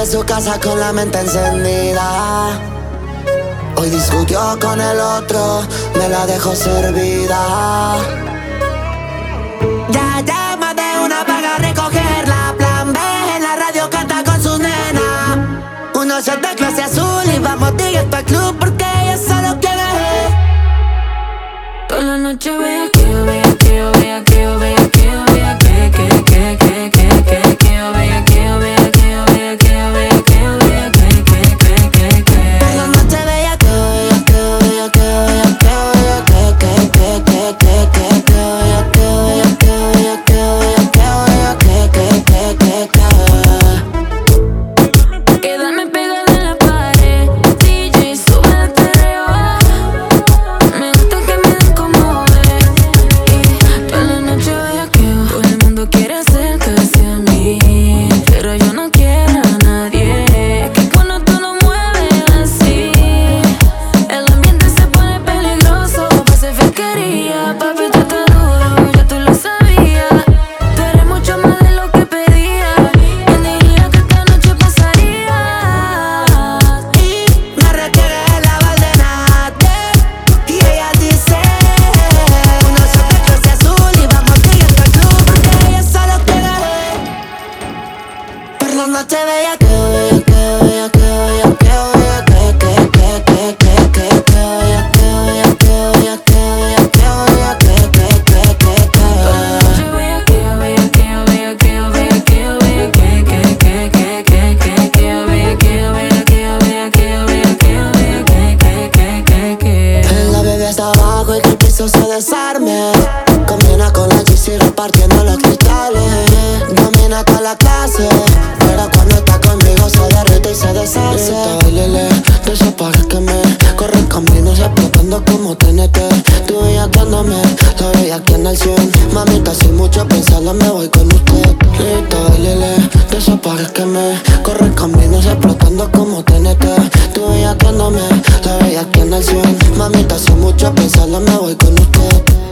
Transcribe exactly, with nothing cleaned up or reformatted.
su casa con la mente encendida. Hoy discutió con el otro, me la dejó servida. Ya llama de una paga a recogerla. Plan B en la radio canta con sus nenas. Uno shot de clase azul y vamos directo al club porque ella solo quiere. Toda la noche vea que yo vea que yo vea que yo vea que yo vea que que que que que que que yo vea que yo vea que yo vea que yo vea que yo vea que que que que que. Toda la noche vea que yo vea que yo vea que yo vea que yo vea que que que que que que que yo vea que yo vea que yo vea que yo vea que yo vea que que que que que. Quédame pegada en la pared, D J sube el perreo. Me gusta que me den como es. Y toda la noche vea que todo el mundo quiere acercarse a mí, pero yo no quiero a nadie. Es que cuando tú no mueves así, el ambiente se pone peligroso. Pase fiscalía, papi, tú estás duro, ya tú lo sabías. Tú eres mucho más de lo que pedía. ¿Quién diría que esta noche pasaría? Y me requiere la valdenate. Y ella dice: uno shot de clase azul y vamos directo al club porque ella solo quiere. Por la noche bella que yo vea que yo vea que yo vea que yo vea que que que que que que que yo vea que yo vea que yo vea que yo vea que yo vea que que que que que. Toda la noche vea que yo vea que yo vea que yo vea que yo vea que que que que que que que yo vea que yo vea que yo vea que yo vea que yo vea que que que que que. La bebé está abajo y que el piso se desarme. Combina con la G C repartiendo los cristales. Domina toda la clase, pero cuando está conmigo se derrite y se deshace. Bailele, de esos pares que me corren caminos explotando como T N T. Tú bellaqueándome, la bellaqueando al cien. Mamita, sin mucho pensarlo me voy con usted. Grita, bailele, de esos pares que me corren caminos explotando como T N T. Tú bellaqueándome, la bellaqueando al cien. Mamita, sin mucho pensarlo me voy con usted.